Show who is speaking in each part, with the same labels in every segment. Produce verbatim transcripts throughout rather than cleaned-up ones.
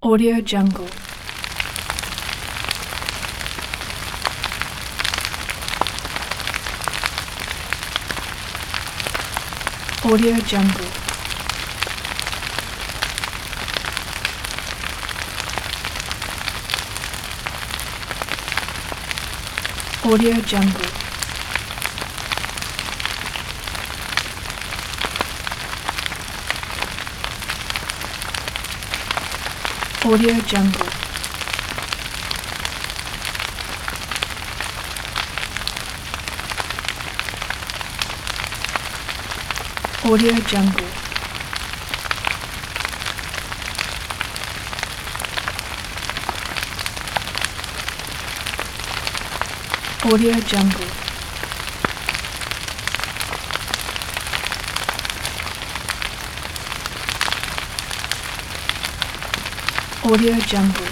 Speaker 1: Audio Jungle. Audio Jungle. Audio Jungle. Audio Jungle. Audio Jungle. Audio Jungle. Audio Jungle.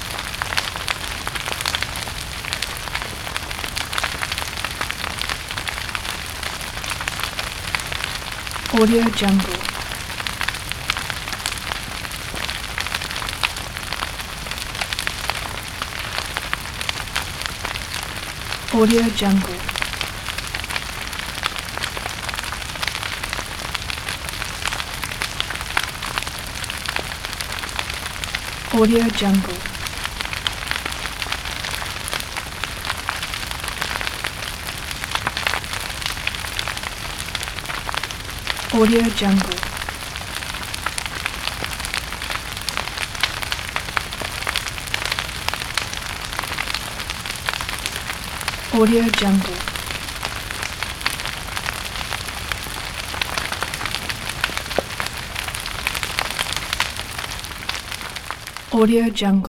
Speaker 1: Audio Jungle. Audio Jungle. Audio Jungle. Audio Jungle. Audio Jungle. Audio Jungle.